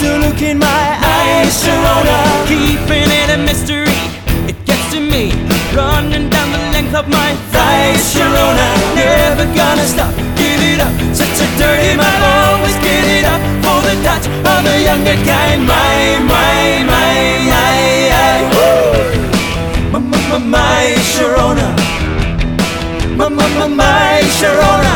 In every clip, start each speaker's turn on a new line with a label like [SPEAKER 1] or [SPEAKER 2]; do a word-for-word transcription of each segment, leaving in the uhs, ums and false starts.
[SPEAKER 1] to look in my eyes, Sharona.
[SPEAKER 2] Keeping it a mystery, it gets to me, running down the length of my
[SPEAKER 1] thighs, Sharona. Never gonna stop, give it up. Such a dirty man, always get it up for the touch of the younger kind. My, my, my, my, my, my, my, my Sharona. My, my, my, my Sharona.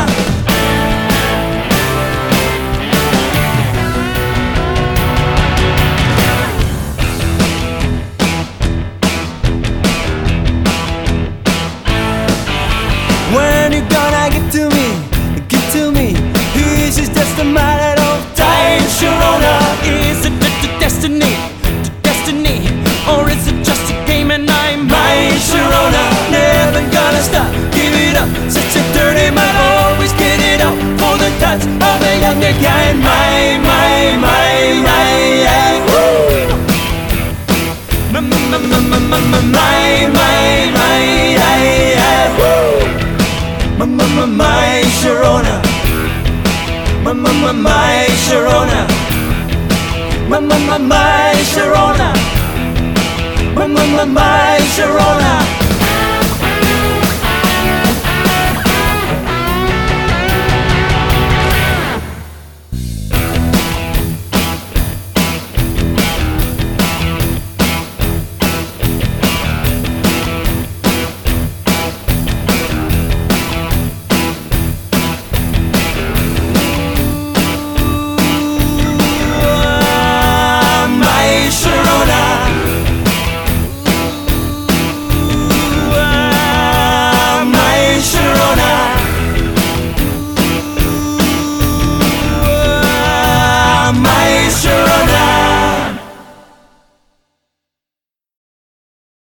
[SPEAKER 1] When you gonna get to me, get to me? This is just a matter of time, Sharona.
[SPEAKER 2] Is it the, the destiny, the destiny, or is it just a game and I'm
[SPEAKER 1] mine, Sharona? Never gonna stop, give it up. Such a dirty man, always get it up for the touch of a younger kind. Mine.